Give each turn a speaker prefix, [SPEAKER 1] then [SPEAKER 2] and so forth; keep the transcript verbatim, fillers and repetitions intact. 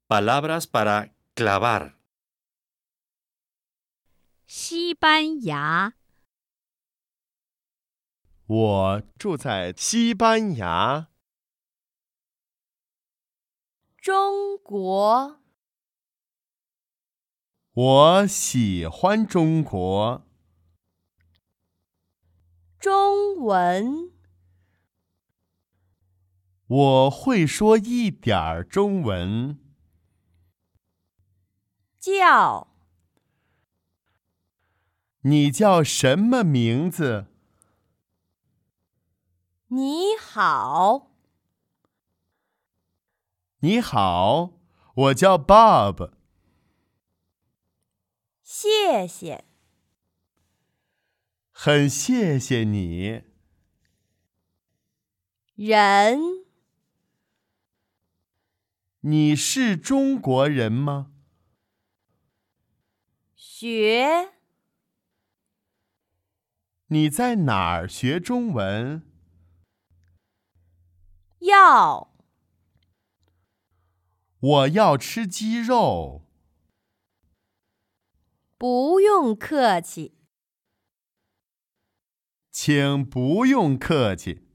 [SPEAKER 1] Palabras para clavar.
[SPEAKER 2] 西班牙，
[SPEAKER 3] 我住在西班牙。
[SPEAKER 4] 中国，
[SPEAKER 3] 我喜欢中国。
[SPEAKER 4] 中文，
[SPEAKER 3] 我会说一点儿中文。
[SPEAKER 4] 叫，
[SPEAKER 3] 你叫什么名字？
[SPEAKER 4] 你好，
[SPEAKER 3] 你好，我叫 Bob。
[SPEAKER 4] 谢谢，
[SPEAKER 3] 很谢谢你。
[SPEAKER 4] 人，
[SPEAKER 3] 你是中国人吗？
[SPEAKER 4] 学，
[SPEAKER 3] 你在哪儿学中文？
[SPEAKER 4] 要，
[SPEAKER 3] 我要吃鸡肉。
[SPEAKER 4] 不用客气。
[SPEAKER 3] 请不用客气。